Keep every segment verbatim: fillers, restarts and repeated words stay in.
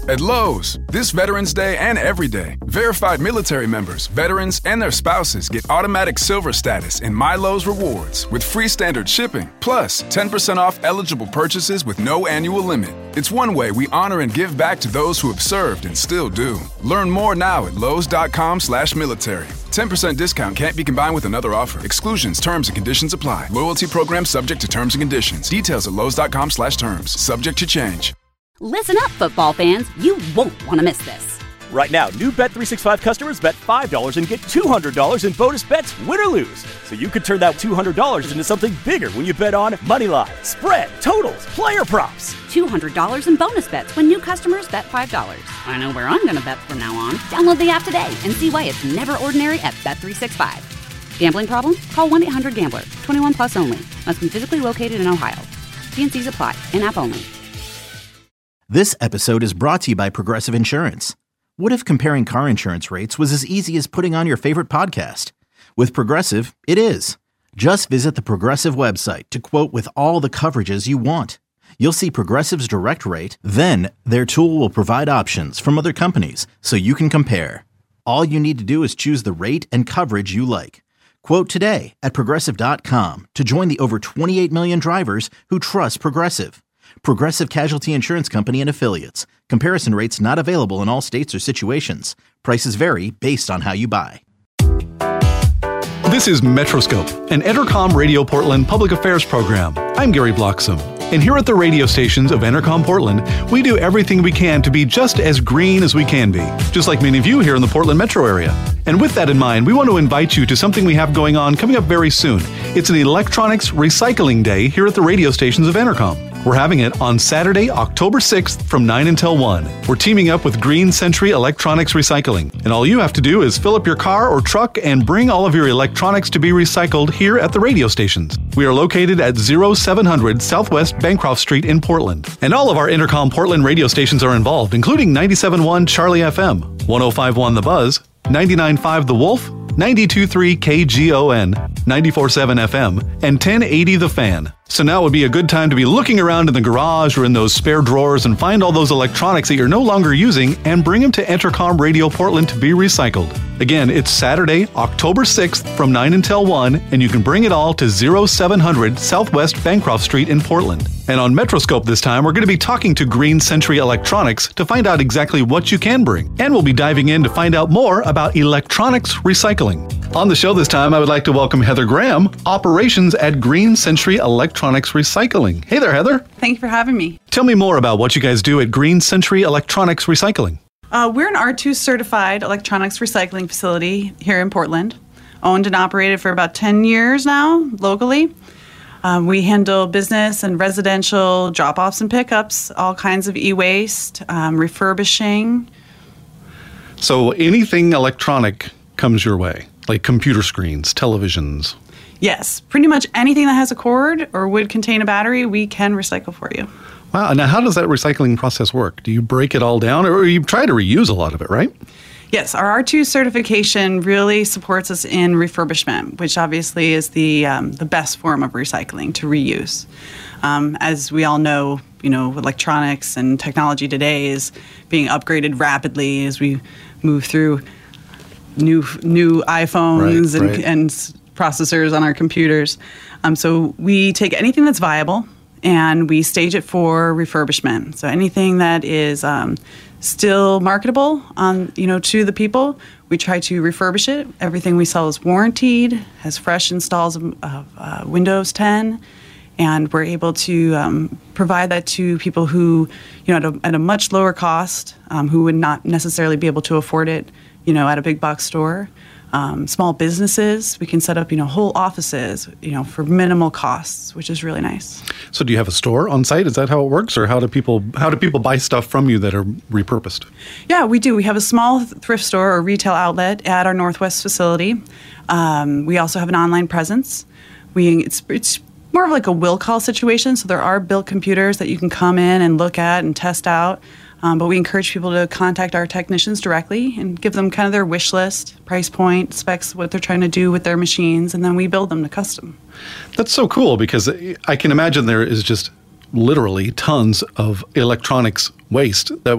At Lowe's, this Veterans Day and every day, verified military members, veterans, and their spouses get automatic silver status in My Lowe's Rewards with free standard shipping, plus ten percent off eligible purchases with no annual limit. It's one way we honor and give back to those who have served and still do. Learn more now at lowes.com slash military. ten percent discount can't be combined with another offer. Exclusions, terms, and conditions apply. Loyalty program subject to terms and conditions. Details at lowes.com slash terms. Subject to change. Listen up, football fans. You won't want to miss this. Right now, new Bet three sixty-five customers bet five dollars and get two hundred dollars in bonus bets, win or lose. So you could turn that two hundred dollars into something bigger when you bet on money line, spread, totals, player props. two hundred dollars in bonus bets when new customers bet five dollars. I know where I'm going to bet from now on. Download the app today and see why it's never ordinary at Bet three sixty-five. Gambling problem? Call one eight hundred gambler. twenty-one plus only. Must be physically located in Ohio. T and C's apply. In-app only. This episode is brought to you by Progressive Insurance. What if comparing car insurance rates was as easy as putting on your favorite podcast? With Progressive, it is. Just visit the Progressive website to quote with all the coverages you want. You'll see Progressive's direct rate, then their tool will provide options from other companies so you can compare. All you need to do is choose the rate and coverage you like. Quote today at progressive dot com to join the over twenty-eight million drivers who trust Progressive. Progressive Casualty Insurance Company and Affiliates. Comparison rates not available in all states or situations. Prices vary based on how you buy. This is Metroscope, an Entercom Radio Portland public affairs program. I'm Gary Bloxam, and here at the radio stations of Entercom Portland, we do everything we can to be just as green as we can be, just like many of you here in the Portland metro area. And with that in mind, we want to invite you to something we have going on coming up very soon. It's an electronics recycling day here at the radio stations of Entercom. We're having it on Saturday, October sixth from nine until one. We're teaming up with Green Century Electronics Recycling. And all you have to do is fill up your car or truck and bring all of your electronics to be recycled here at the radio stations. We are located at oh seven hundred Southwest Bancroft Street in Portland. And all of our Entercom Portland radio stations are involved, including ninety-seven point one Charlie F M, one oh five point one The Buzz, ninety-nine point five The Wolf, ninety-two point three K G O N, ninety-four point seven F M, and ten eighty The Fan. So now would be a good time to be looking around in the garage or in those spare drawers and find all those electronics that you're no longer using and bring them to Entercom Radio Portland to be recycled. Again, it's Saturday, October sixth from nine until one, and you can bring it all to oh seven hundred Southwest Bancroft Street in Portland. And on Metroscope this time, we're going to be talking to Green Century Electronics to find out exactly what you can bring. And we'll be diving in to find out more about electronics recycling. On the show this time, I would like to welcome Heather Graham, Operations at Green Century Electronics Recycling. Hey there, Heather. Thank you for having me. Tell me more about what you guys do at Green Century Electronics Recycling. Uh, we're an R two certified electronics recycling facility here in Portland, owned and operated for about ten years now locally. Um, we handle business and residential drop-offs and pickups, all kinds of e-waste, um, refurbishing. So anything electronic comes your way, like computer screens, televisions. Yes, pretty much anything that has a cord or would contain a battery, we can recycle for you. Wow. Now, how does that recycling process work? Do you break it all down, or you try to reuse a lot of it, right? Yes, our R two certification really supports us in refurbishment, which obviously is the um, the best form of recycling, to reuse. Um, as we all know, you know, electronics and technology today is being upgraded rapidly as we move through new new iPhones right, and, right. and processors on our computers. Um, so we take anything that's viable and we stage it for refurbishment. So anything that is um, still marketable on, you know, to the people, we try to refurbish it. Everything we sell is warranted, has fresh installs of, of uh, Windows ten, and we're able to um, provide that to people who, you know, at a, at a much lower cost, um, who would not necessarily be able to afford it, you know, at a big box store. Um, small businesses, we can set up, you know, whole offices, you know, for minimal costs, which is really nice. So do you have a store on site? Is that how it works? Or how do people how do people buy stuff from you that are repurposed? Yeah, we do. We have a small thrift store or retail outlet at our Northwest facility. Um, we also have an online presence. We it's it's more of like a will call situation. So there are built computers that you can come in and look at and test out. Um, but we encourage people to contact our technicians directly and give them kind of their wish list, price point, specs, what they're trying to do with their machines, and then we build them to custom. That's so cool, because I can imagine there is just literally tons of electronics waste that would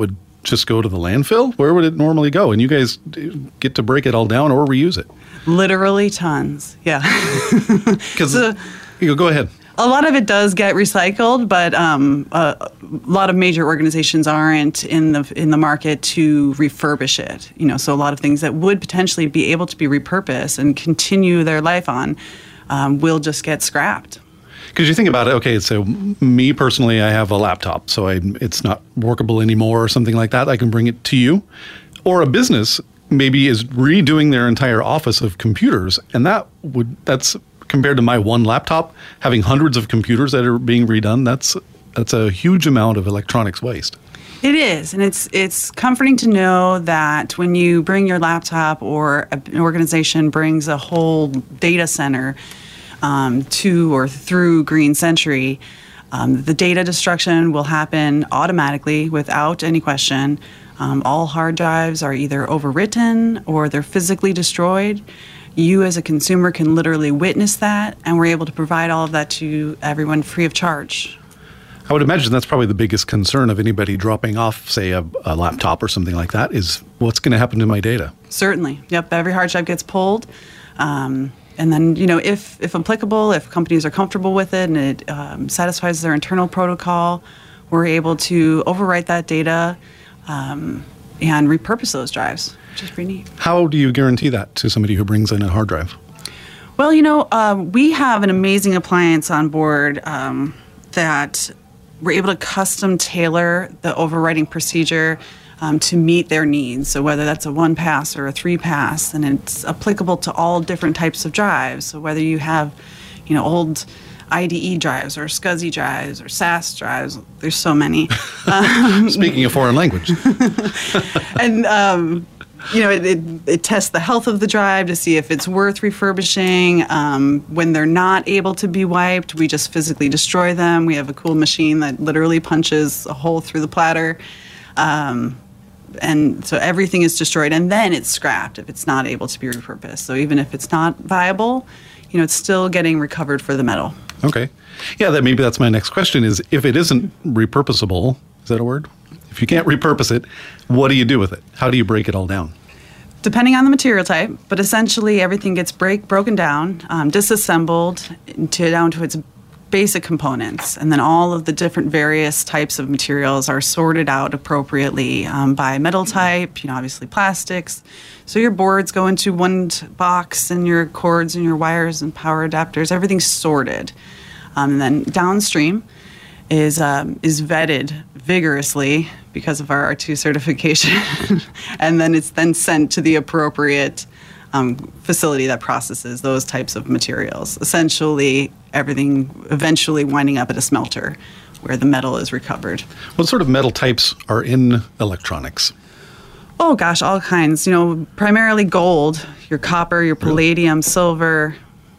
just go to the landfill? Where would it normally go? And you guys get to break it all down or reuse it? Literally tons, yeah. Because so, you go, go ahead. A lot of it does get recycled, but um, a, a lot of major organizations aren't in the in the market to refurbish it. You know, so a lot of things that would potentially be able to be repurposed and continue their life on um, will just get scrapped. Because you think about it, okay, so me personally, I have a laptop, so I, it's not workable anymore or something like that. I can bring it to you. Or a business maybe is redoing their entire office of computers, and that would that's compared to my one laptop, having hundreds of computers that are being redone, that's that's a huge amount of electronics waste. It is, and it's it's comforting to know that when you bring your laptop or an organization brings a whole data center um, to or through Green Century, um, the data destruction will happen automatically without any question. Um, all hard drives are either overwritten or they're physically destroyed. You as a consumer can literally witness that, and we're able to provide all of that to everyone free of charge. I would imagine that's probably the biggest concern of anybody dropping off, say, a, a laptop or something like that, is what's going to happen to my data? Certainly. Yep, every hard drive gets pulled. Um, and then, you know, if, if applicable, if companies are comfortable with it and it um, satisfies their internal protocol, we're able to overwrite that data um, and repurpose those drives, which is pretty neat. How do you guarantee that to somebody who brings in a hard drive? Well, you know, uh, we have an amazing appliance on board um, that we're able to custom tailor the overwriting procedure um, to meet their needs. So whether that's a one pass or a three pass, and it's applicable to all different types of drives. So whether you have, you know, old I D E drives or SCSI drives or S A S drives, there's so many. Um, Speaking of foreign language. and, um, you know, it, it, it tests the health of the drive to see if it's worth refurbishing. Um, when they're not able to be wiped, we just physically destroy them. We have a cool machine that literally punches a hole through the platter. Um, and so everything is destroyed, and then it's scrapped if it's not able to be repurposed. So even if it's not viable, you know, it's still getting recovered for the metal. Okay. Yeah, that maybe that's my next question is, if it isn't repurposable, is that a word? If you can't repurpose it, what do you do with it? How do you break it all down? Depending on the material type, but essentially everything gets break, broken down, um, disassembled into, down to its basic components, and then all of the different various types of materials are sorted out appropriately um, by metal type, you know, obviously plastics. So your boards go into one t- box, and your cords and your wires and power adapters, everything's sorted. Um, and then downstream is um, is vetted vigorously because of our R two certification, and then it's then sent to the appropriate um, facility that processes those types of materials. Essentially, everything eventually winding up at a smelter where the metal is recovered. What sort of metal types are in electronics? Oh gosh, all kinds. You know, primarily gold, your copper, your palladium, silver.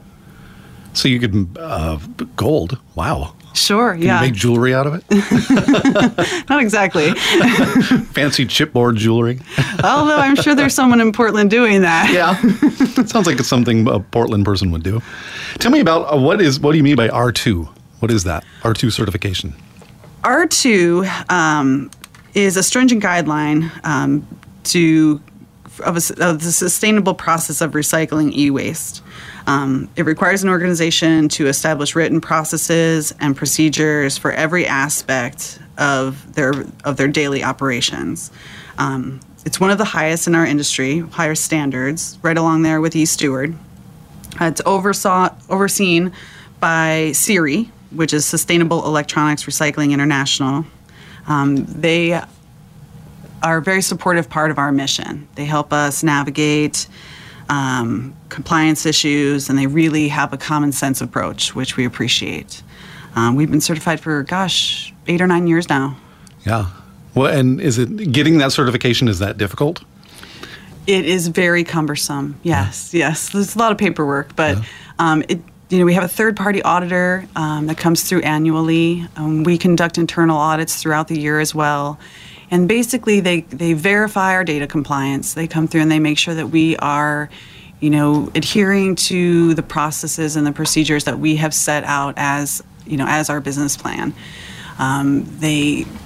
So you could, uh, gold, wow. Sure, Can yeah. you make jewelry out of it? Not exactly. Fancy chipboard jewelry? Although I'm sure there's someone in Portland doing that. Yeah. Sounds like it's something a Portland person would do. Tell me about, uh, what is, what do you mean by R two? What is that, R two certification? R two um, is a stringent guideline um, to of, a, of the sustainable process of recycling e-waste. Um, it requires an organization to establish written processes and procedures for every aspect of their of their daily operations. Um, it's one of the highest in our industry, higher standards, right along there with eSteward. Uh, it's oversaw, overseen by S E R I, which is Sustainable Electronics Recycling International. Um, they are a very supportive part of our mission. They help us navigate um, compliance issues, and they really have a common sense approach, which we appreciate. Um, we've been certified for, gosh, eight or nine years now. Yeah. Well, and is it, getting that certification, is that difficult? It is very cumbersome. Yes, yeah. yes. There's a lot of paperwork, but yeah. um, it, you know, we have a third-party auditor um, that comes through annually. Um, we conduct internal audits throughout the year as well. And basically, they, they verify our data compliance. They come through and they make sure that we are, you know, adhering to the processes and the procedures that we have set out as, you know, as our business plan. Um, they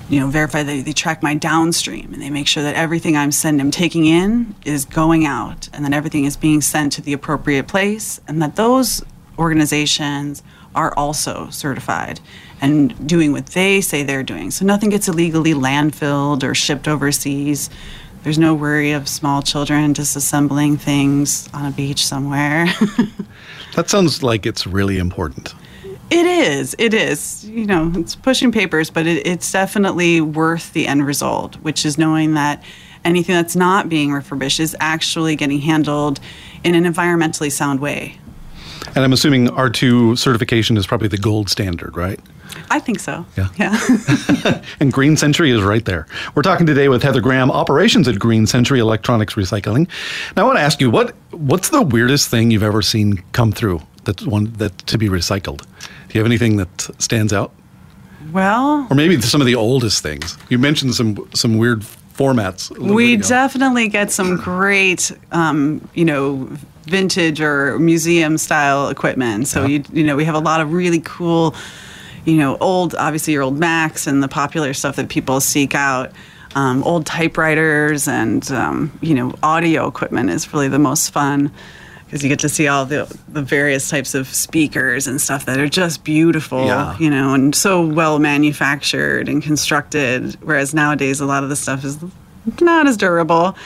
you know, verify that they track my downstream, and they make sure that everything I'm sending, I'm taking in is going out, and then everything is being sent to the appropriate place, and that those organizations are also certified and doing what they say they're doing. So nothing gets illegally landfilled or shipped overseas. There's no worry of small children disassembling things on a beach somewhere. That sounds like it's really important. It is. It is. You know, it's pushing papers, but it, it's definitely worth the end result, which is knowing that anything that's not being refurbished is actually getting handled in an environmentally sound way. And I'm assuming R two certification is probably the gold standard, right? I think so. Yeah. Yeah. And Green Century is right there. We're talking today with Heather Graham, operations at Green Century Electronics Recycling. Now, I want to ask you, what what's the weirdest thing you've ever seen come through that's one that to be recycled? Do you have anything that stands out? Well, or maybe some of the oldest things. You mentioned some some weird formats. We definitely get some great, um, you know, vintage or museum style equipment. So, yeah. you, you know, we have a lot of really cool, you know, old, obviously your old Macs and the popular stuff that people seek out. Um, old typewriters and, um, you know, audio equipment is really the most fun, because you get to see all the the various types of speakers and stuff that are just beautiful, yeah. you know, and so well manufactured and constructed, whereas nowadays a lot of the stuff is not as durable.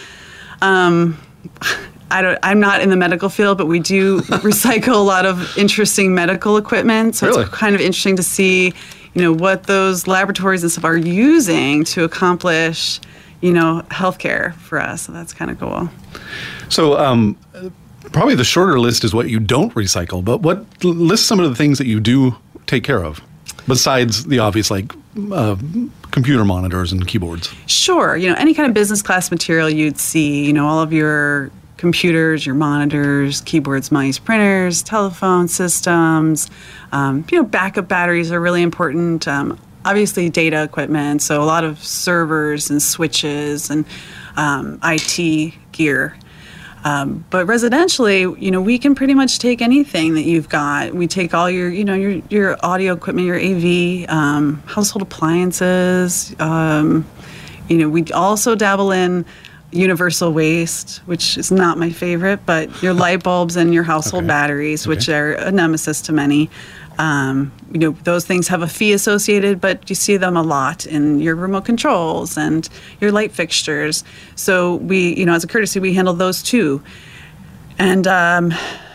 Um, I don't, I'm not in the medical field, but we do recycle a lot of interesting medical equipment, so really? It's kind of interesting to see, you know, what those laboratories and stuff are using to accomplish, you know, healthcare for us. So that's kind of cool. So, um, probably the shorter list is what you don't recycle, but what list some of the things that you do take care of, besides the obvious, like uh, computer monitors and keyboards? Sure. You know, any kind of business class material you'd see, you know, all of your computers, your monitors, keyboards, mice, printers, telephone systems, um, you know, backup batteries are really important. Um, obviously, data equipment, so a lot of servers and switches and um, I T gear. Um, but residentially, you know, we can pretty much take anything that you've got. We take all your, you know, your your audio equipment, your A V, um, household appliances. Um, you know, we also dabble in universal waste, which is not my favorite, but your light bulbs and your household okay. batteries, okay. which are a nemesis to many. Um, you know, those things have a fee associated, but you see them a lot in your remote controls and your light fixtures. So we, you know, as a courtesy, we handle those too. And um,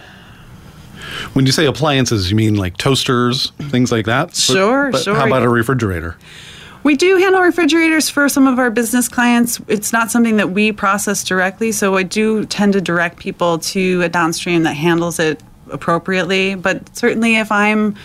when you say appliances, you mean like toasters, things like that? Sure, but, but sure. How about a refrigerator? We do handle refrigerators for some of our business clients. It's not something that we process directly, so I do tend to direct people to a downstream that handles it appropriately. But certainly if I'm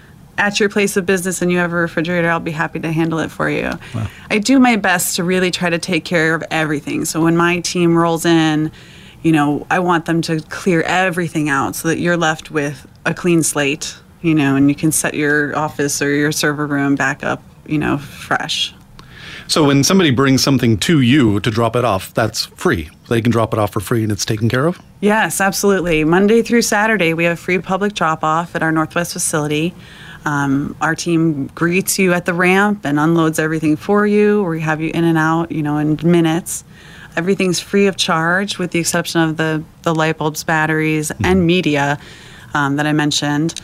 at your place of business and you have a refrigerator, I'll be happy to handle it for you. Wow. I do my best to really try to take care of everything. So when my team rolls in, you know, I want them to clear everything out so that you're left with a clean slate, you know, and you can set your office or your server room back up, you know, fresh. So when somebody brings something to you to drop it off, that's free. They can drop it off for free and it's taken care of? Yes, absolutely. Monday through Saturday, we have free public drop-off at our Northwest facility. Um, our team greets you at the ramp and unloads everything for you. We have you in and out, you know, in minutes. Everything's free of charge with the exception of the, the light bulbs, batteries, mm-hmm. and media um, that I mentioned.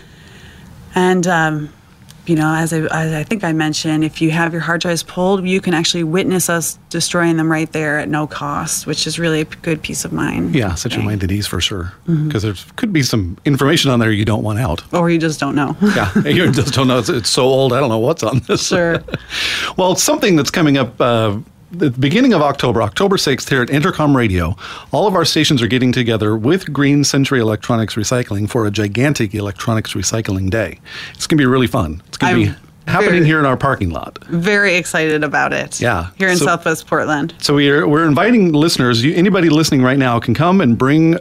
And, um, you know, as I, as I think I mentioned, if you have your hard drives pulled, you can actually witness us destroying them right there at no cost, which is really a good peace of mind. Yeah, set your mind at ease for sure. Because mm-hmm. there could be some information on there you don't want out. Or you just don't know. Yeah, you just don't know. It's, it's so old, I don't know what's on this. Sure. Well, it's something that's coming up uh, the beginning of October, October sixth, here at Intercom Radio. All of our stations are getting together with Green Century Electronics Recycling for a gigantic electronics recycling day. It's going to be really fun. It's going to be happening very, here in our parking lot. Very excited about it. Yeah. Here in so, Southwest Portland. So we're, we're inviting listeners. You, anybody listening right now can come and bring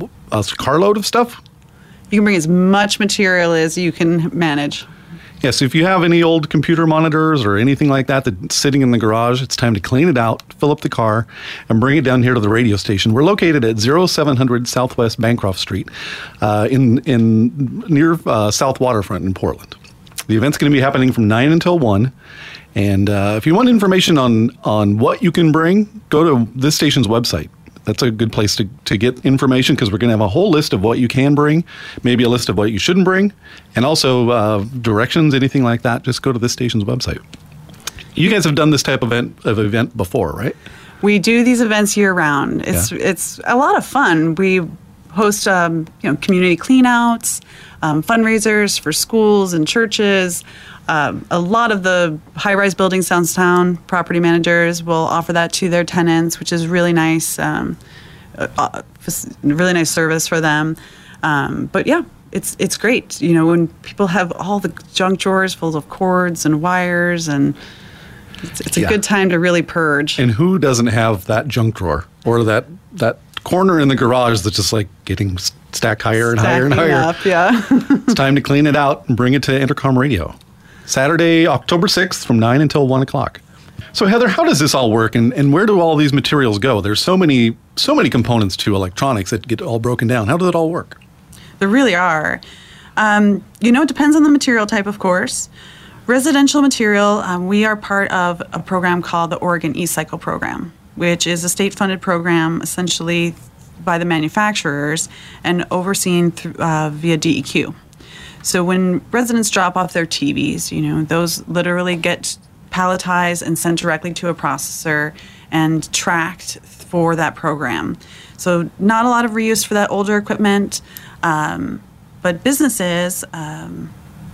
a carload of stuff. You can bring as much material as you can manage. Yes, if you have any old computer monitors or anything like that that's sitting in the garage, it's time to clean it out, fill up the car, and bring it down here to the radio station. We're located at oh seven hundred Southwest Bancroft Street uh, in in near uh, South Waterfront in Portland. The event's going to be happening from nine until one, And uh, if you want information on, on what you can bring, go to this station's website. That's a good place to, to get information because we're going to have a whole list of what you can bring, maybe a list of what you shouldn't bring, and also uh, directions, anything like that. Just go to this station's website. You guys have done this type of event, of event before, right? We do these events year round. It's Yeah. it's a lot of fun. We host um, you know community cleanouts, um, fundraisers for schools and churches. Um, a lot of the high-rise buildings downtown, property managers will offer that to their tenants, which is really nice, um, uh, really nice service for them. Um, but yeah, it's it's great. You know, when people have all the junk drawers full of cords and wires, and it's, it's a Yeah. good time to really purge. And who doesn't have that junk drawer or that that corner in the garage that's just like getting s- stacked higher and higher and Stacking higher? up, yeah. It's time to clean it out and bring it to Intercom Radio. Saturday, October sixth from nine until one o'clock. So Heather, how does this all work and, and where do all these materials go? There's so many so many components to electronics that get all broken down. How does it all work? There really are. Um, you know, it depends on the material type, of course. Residential material, um, we are part of a program called the Oregon E-Cycle Program, which is a state-funded program essentially by the manufacturers and overseen through, uh, via D E Q. So when residents drop off their T Vs, you know, those literally get palletized and sent directly to a processor and tracked for that program. So not a lot of reuse for that older equipment, um, but businesses, um,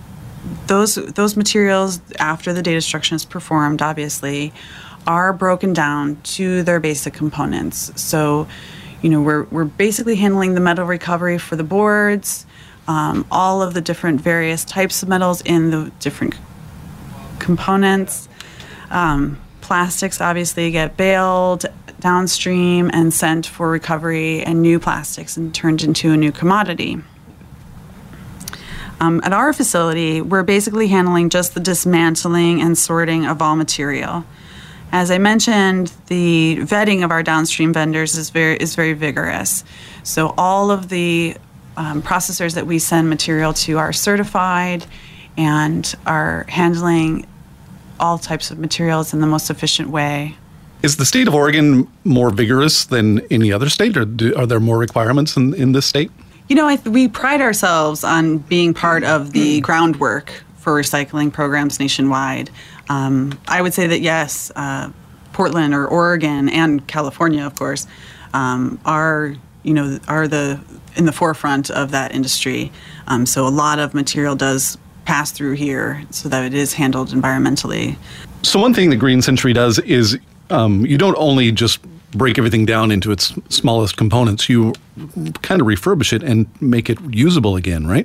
those those materials, after the data destruction is performed, obviously, are broken down to their basic components. So, you know, we're we're basically handling the metal recovery for the boards, um, all of the different various types of metals in the different components. Um, plastics obviously get baled downstream and sent for recovery, and new plastics and turned into a new commodity. Um, at our facility, we're basically handling just the dismantling and sorting of all material. As I mentioned, the vetting of our downstream vendors is very is very vigorous. So all of the um, processors that we send material to are certified and are handling all types of materials in the most efficient way. Is the state of Oregon more vigorous than any other state, or do, are there more requirements in, in this state? You know, I th- we pride ourselves on being part of the groundwork for recycling programs nationwide. Um, I would say that yes, uh, Portland or Oregon and California, of course, um, are you know are the in the forefront of that industry. Um, so a lot of material does pass through here, so that it is handled environmentally. So one thing that Green Century does is um, you don't only just break everything down into its smallest components, you kind of refurbish it and make it usable again, right?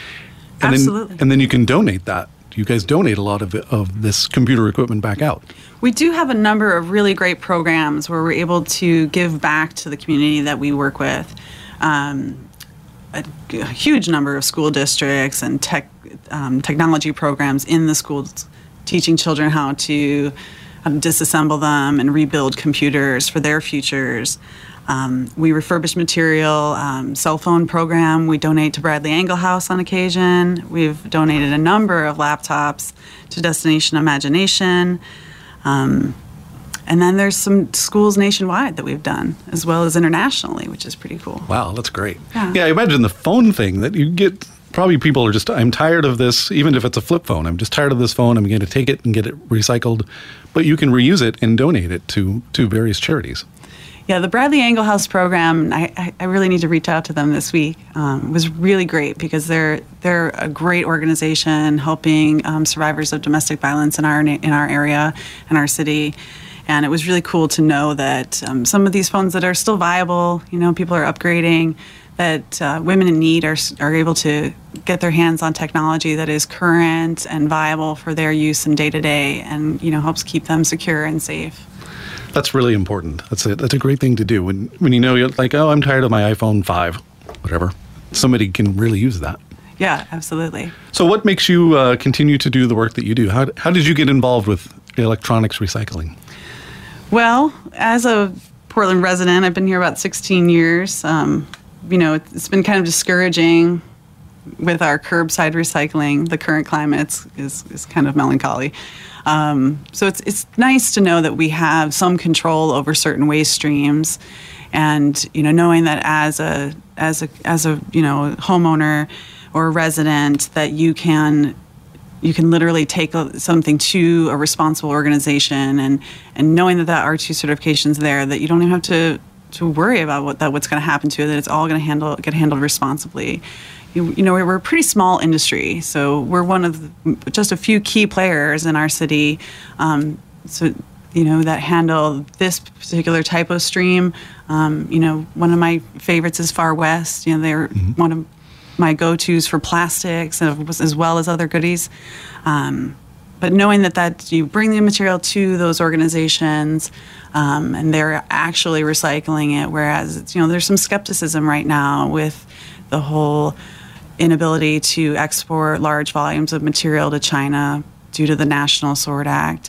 And Absolutely. Then, and then you can donate that. You guys donate a lot of it, of this computer equipment back out. We do have a number of really great programs where we're able to give back to the community that we work with. Um, a, a huge number of school districts and tech um, technology programs in the schools, teaching children how to um, disassemble them and rebuild computers for their futures. Um, we refurbish material, um, cell phone program. We donate to Bradley Angel House on occasion. We've donated a number of laptops to Destination Imagination. Um, and then there's some schools nationwide that we've done, as well as internationally, which is pretty cool. Wow, that's great. Yeah. Yeah, I imagine the phone thing that you get, probably people are just, I'm tired of this, even if it's a flip phone. I'm just tired of this phone. I'm going to take it and get it recycled. But you can reuse it and donate it to, to various charities. Yeah, the Bradley Angel House program, I, I, I really need to reach out to them this week. Um, it was really great because they're they're a great organization helping um, survivors of domestic violence in our in our area, in our city. And it was really cool to know that um, some of these phones that are still viable, you know, people are upgrading, that uh, women in need are are able to get their hands on technology that is current and viable for their use in day to day, and you know helps keep them secure and safe. That's really important. That's a, that's a great thing to do. When when you know, you're like, oh, I'm tired of my iPhone five, whatever. Somebody can really use that. Yeah, absolutely. So what makes you uh, continue to do the work that you do? How, how did you get involved with electronics recycling? Well, as a Portland resident, I've been here about sixteen years. Um, you know, it's been kind of discouraging with our curbside recycling. The current climate is, is kind of melancholy. Um, so it's it's nice to know that we have some control over certain waste streams, and you know, knowing that as a as a as a you know homeowner or a resident, that you can you can literally take a, something to a responsible organization, and and knowing that that R two certification's there, that you don't even have to to worry about what that what's going to happen to it, that it's all going to handle get handled responsibly. You, you know, we're a pretty small industry, so we're one of the, just a few key players in our city. Um, so, you know, that handle this particular type of stream. Um, you know, one of my favorites is Far West. You know, they're mm-hmm. one of my go-tos for plastics as well as other goodies. Um, but knowing that, that you bring the material to those organizations um, and they're actually recycling it, whereas, it's, you know, there's some skepticism right now with the whole inability to export large volumes of material to China due to the National Sword Act.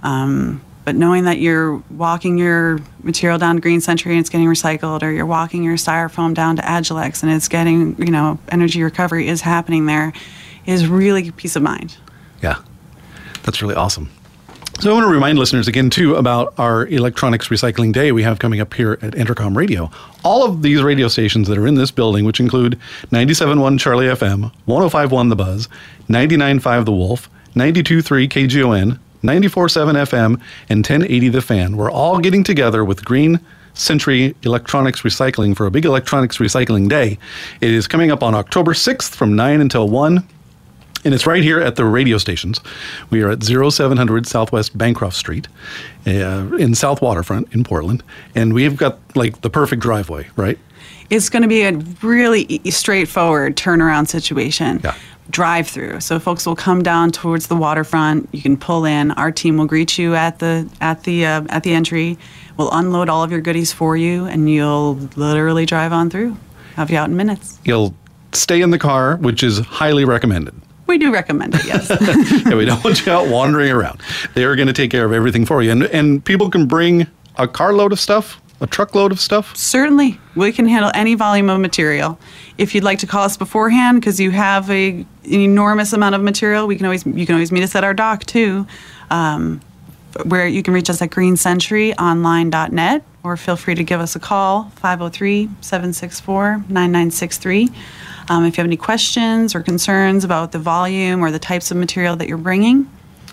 Um, but knowing that you're walking your material down to Green Century and it's getting recycled, or you're walking your styrofoam down to Agilex and it's getting, you know, energy recovery is happening there, is really peace of mind. Yeah, that's really awesome. So I want to remind listeners again, too, about our Electronics Recycling Day we have coming up here at Entercom Radio. All of these radio stations that are in this building, which include ninety-seven point one Charlie F M, one oh five point one The Buzz, ninety-nine point five The Wolf, ninety-two point three K G O N, ninety-four point seven F M, and ten eighty The Fan. We're all getting together with Green Century Electronics Recycling for a big Electronics Recycling Day. It is coming up on October sixth from nine until one. And it's right here at the radio stations. We are at oh seven hundred Southwest Bancroft Street uh, in South Waterfront in Portland. And we've got, like, the perfect driveway, right? It's going to be a really straightforward turnaround situation. Yeah. Drive-through. So folks will come down towards the waterfront. You can pull in. Our team will greet you at the at the uh, at the entry. We'll unload all of your goodies for you, and you'll literally drive on through. Have you out in minutes. You'll stay in the car, which is highly recommended. We do recommend it, yes. Yeah, we don't want you out wandering around. They are going to take care of everything for you. And and people can bring a carload of stuff, a truckload of stuff? Certainly. We can handle any volume of material. If you'd like to call us beforehand because you have a, an enormous amount of material, we can always you can always meet us at our dock, too, um, where you can reach us at green century online dot net, or feel free to give us a call, five oh three, seven six four, nine nine six three. Um, if you have any questions or concerns about the volume or the types of material that you're bringing.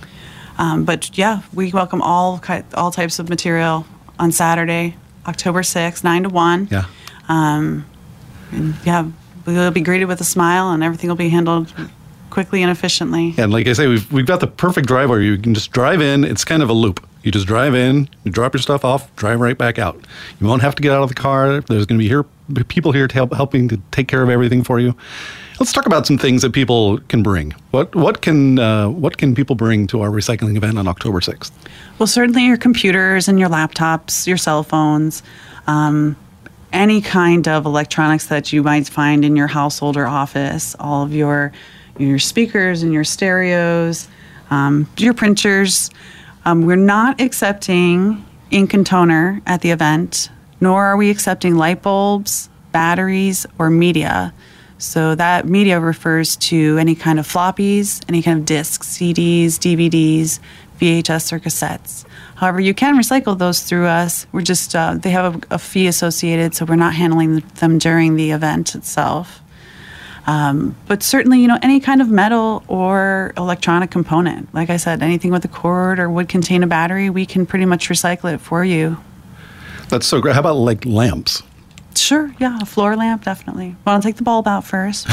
Um, but yeah, we welcome all all types of material on Saturday, October sixth, nine to one. Yeah. Um, and yeah, we'll be greeted with a smile, and everything will be handled quickly and efficiently. And like I say, we've we've got the perfect driveway. You can just drive in. It's kind of a loop. You just drive in, you drop your stuff off, drive right back out. You won't have to get out of the car. There's going to be here people here to help helping to take care of everything for you. Let's talk about some things that people can bring. What what can uh, what can people bring to our recycling event on October sixth? Well, certainly your computers and your laptops, your cell phones, um, any kind of electronics that you might find in your household or office, all of your your speakers and your stereos, um, your printers. Um, we're not accepting ink and toner at the event, nor are we accepting light bulbs, batteries, or media. So that media refers to any kind of floppies, any kind of discs, C Ds, D V Ds, V H S, or cassettes. However, you can recycle those through us. We're just, uh, they have a, a fee associated, so we're not handling them during the event itself. Um, but certainly, you know, any kind of metal or electronic component. Like I said, anything with a cord or would contain a battery, we can pretty much recycle it for you. That's so great. How about like lamps? Sure, yeah, a floor lamp, definitely. Want to take the bulb out first.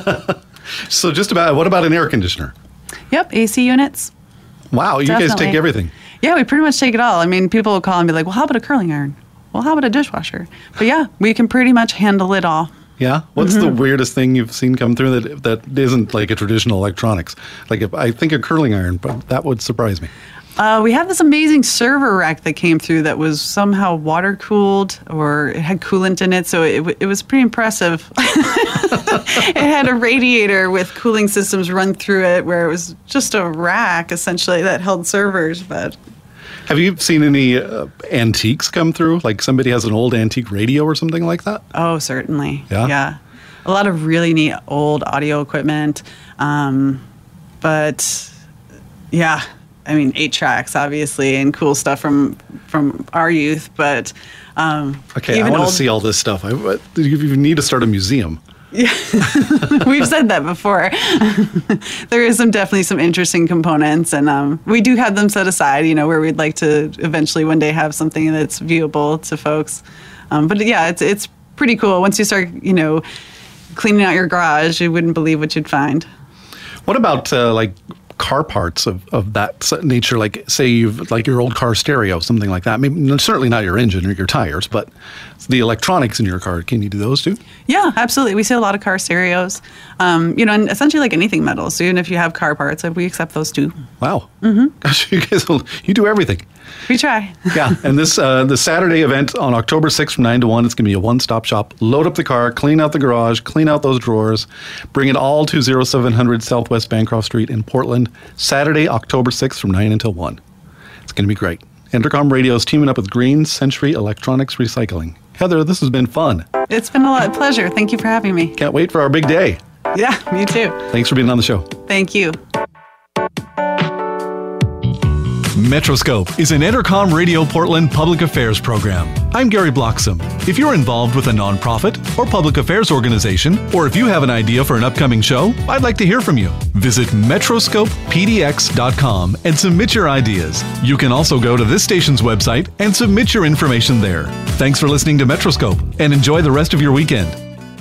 So just about, what about an air conditioner? Yep, A C units. Wow, you Definitely. guys take everything. Yeah, we pretty much take it all. I mean, people will call and be like, well, how about a curling iron? Well, how about a dishwasher? But yeah, we can pretty much handle it all. Yeah? What's Mm-hmm. the weirdest thing you've seen come through that that isn't like a traditional electronics? Like, if I think a curling iron, but that would surprise me. Uh, we had this amazing server rack that came through that was somehow water cooled, or it had coolant in it, so it, w- it was pretty impressive. It had a radiator with cooling systems run through it, where it was just a rack essentially that held servers. But Have you seen any uh, antiques come through? Like somebody has an old antique radio or something like that? oh, certainly, Yeah? yeah, a lot of really neat old audio equipment. Um, but yeah. I mean, eight tracks, obviously, and cool stuff from from our youth. But um, okay, I want old- to see all this stuff. I, you need to start a museum. Yeah, we've said that before. There is some definitely some interesting components, and um, we do have them set aside, you know, where we'd like to eventually one day have something that's viewable to folks. Um, but yeah, it's it's pretty cool. Once you start, you know, cleaning out your garage, you wouldn't believe what you'd find. What about uh, like car parts of, of that nature? Like, say you've like your old car stereo, something like that. Maybe certainly not your engine or your tires, but the electronics in your car. Can you do those too? Yeah, absolutely. We see a lot of car stereos, um, you know, and essentially like anything metal. So even if you have car parts, we accept those too. Wow. Mm-hmm. Gosh, you guys, you do everything. We try. Yeah, and this uh, the Saturday event on October sixth from nine to one, it's going to be a one-stop shop. Load up the car, clean out the garage, clean out those drawers, bring it all to oh seven hundred Southwest Bancroft Street in Portland. Saturday, October sixth from nine until one. It's going to be great. Entercom Radio is teaming up with Green Century Electronics Recycling. Heather, this has been fun. It's been a lot of pleasure. Thank you for having me. Can't wait for our big day. Yeah, me too. Thanks for being on the show. Thank you. Metroscope is an Entercom Radio Portland public affairs program. I'm Gary Bloxham. If you're involved with a nonprofit or public affairs organization, or if you have an idea for an upcoming show, I'd like to hear from you. Visit metroscope p d x dot com and submit your ideas. You can also go to this station's website and submit your information there. Thanks for listening to Metroscope, and enjoy the rest of your weekend.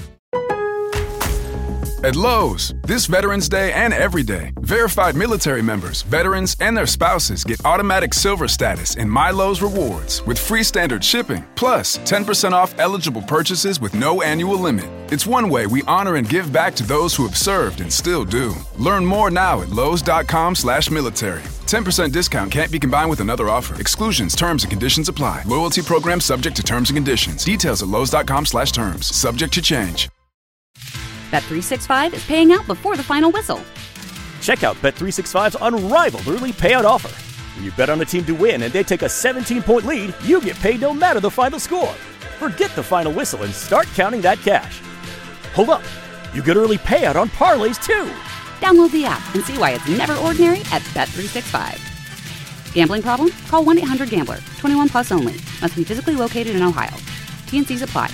At Lowe's, this Veterans Day and every day, verified military members, veterans, and their spouses get automatic silver status in My Lowe's Rewards with free standard shipping, plus ten percent off eligible purchases with no annual limit. It's one way we honor and give back to those who have served and still do. Learn more now at lowes.com slash military. ten percent discount can't be combined with another offer. Exclusions, terms, and conditions apply. Loyalty program subject to terms and conditions. Details at lowes.com slash terms. Subject to change. Bet three sixty-five is paying out before the final whistle. Check out Bet three sixty-five's unrivaled early payout offer. When you bet on a team to win and they take a seventeen-point lead, you get paid no matter the final score. Forget the final whistle and start counting that cash. Hold up, you get early payout on parlays too. Download the app and see why it's never ordinary at Bet three sixty-five. Gambling problem? Call one eight hundred gambler. twenty-one plus only. Must be physically located in Ohio. T and C's apply.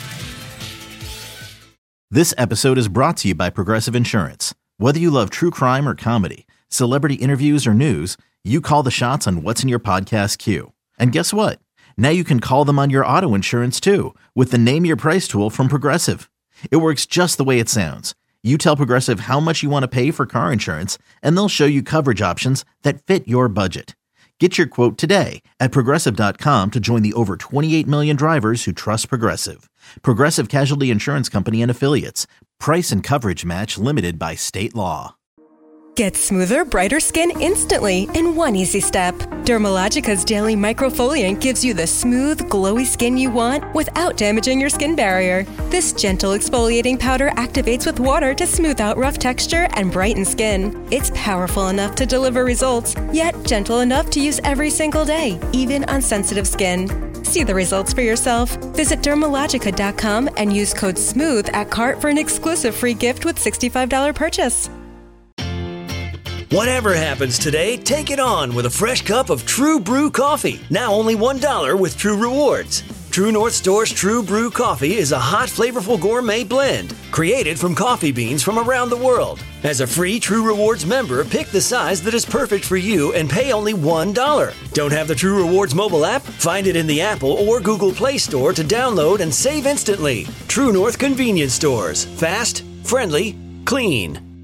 This episode is brought to you by Progressive Insurance. Whether you love true crime or comedy, celebrity interviews or news, you call the shots on what's in your podcast queue. And guess what? Now you can call them on your auto insurance too with the Name Your Price tool from Progressive. It works just the way it sounds. You tell Progressive how much you want to pay for car insurance, and they'll show you coverage options that fit your budget. Get your quote today at progressive dot com to join the over twenty-eight million drivers who trust Progressive. Progressive Casualty Insurance Company and Affiliates. Price and coverage match limited by state law. Get smoother, brighter skin instantly in one easy step. Dermalogica's Daily Microfoliant gives you the smooth, glowy skin you want without damaging your skin barrier. This gentle exfoliating powder activates with water to smooth out rough texture and brighten skin. It's powerful enough to deliver results, yet gentle enough to use every single day, even on sensitive skin. See the results for yourself. Visit dermalogica dot com and use code SMOOTH at cart for an exclusive free gift with sixty-five dollars purchase. Whatever happens today, take it on with a fresh cup of True Brew coffee. Now only one dollar with True Rewards. True North Store's True Brew coffee is a hot, flavorful gourmet blend created from coffee beans from around the world. As a free True Rewards member, pick the size that is perfect for you and pay only one dollar. Don't have the True Rewards mobile app? Find it in the Apple or Google Play Store to download and save instantly. True North Convenience Stores. Fast, friendly, clean.